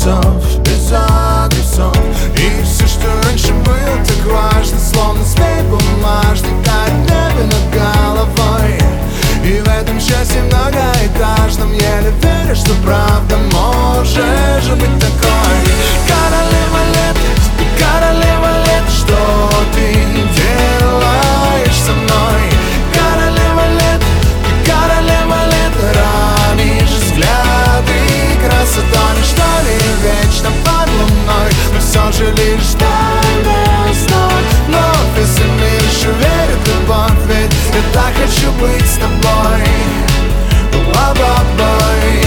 без адресов. И все, что раньше было так важно, словно змей бумажный, тает в небе над головой. И в этом счастье многоэтажном еле верю, что правда можешь быть такой. Королева лет, королева лет, что ты делаешь со мной? Королева лет, королева лет, ранишь взгляды красотой. Что ли вечно под луной, но все же лишь тайная знак. Но если мир еще верит в любовь, ведь я так хочу быть с тобой. Ба-ба-бай.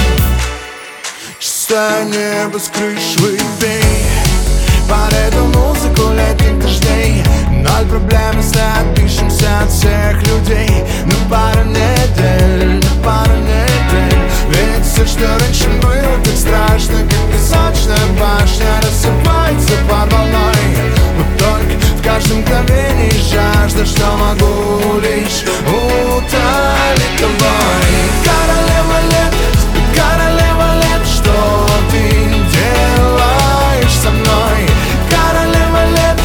Чистое небо с крыш выпей под эту музыку летних дождей. Ноль проблем, если отпишемся от всех людей на пару недель, на пару недель. Ведь все, что раньше было так страшно, как песочная башня, рассыпается под волной. Но только в каждом мгновении жажда, что могу лишь утолить тобой. Королева лет, королева лет, что ты делаешь со мной? Королева лет,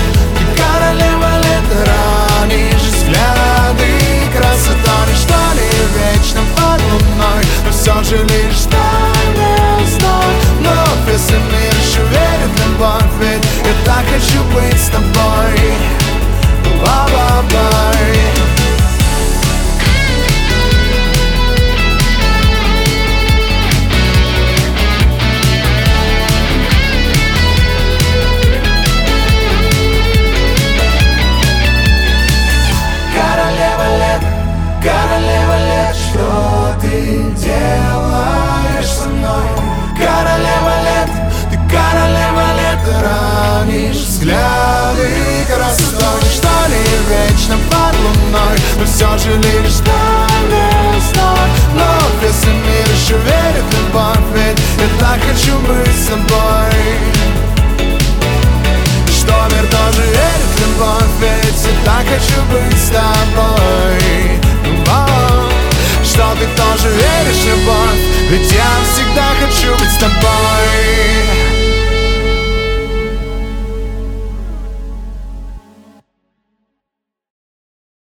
ранишь взгляды красотой. Что ли вечно под луной, но все же лишь тайный знак. Но если мир еще верит в любовь, ведь я так хочу быть с тобой. Ба-ба-бай. Королева лет, что ты делаешь со мной? Королева лет, ты королева лет, ранишь взгляды красотой. Что ли вечно под луной, но все же лишь тайный знак. Но если мир еще верит в любовь, ведь я так хочу быть с тобой. Что мир тоже верит в любовь, ведь я так хочу быть с тобой. Что ты тоже веришь в любовь, ведь я всегда хочу быть с тобой.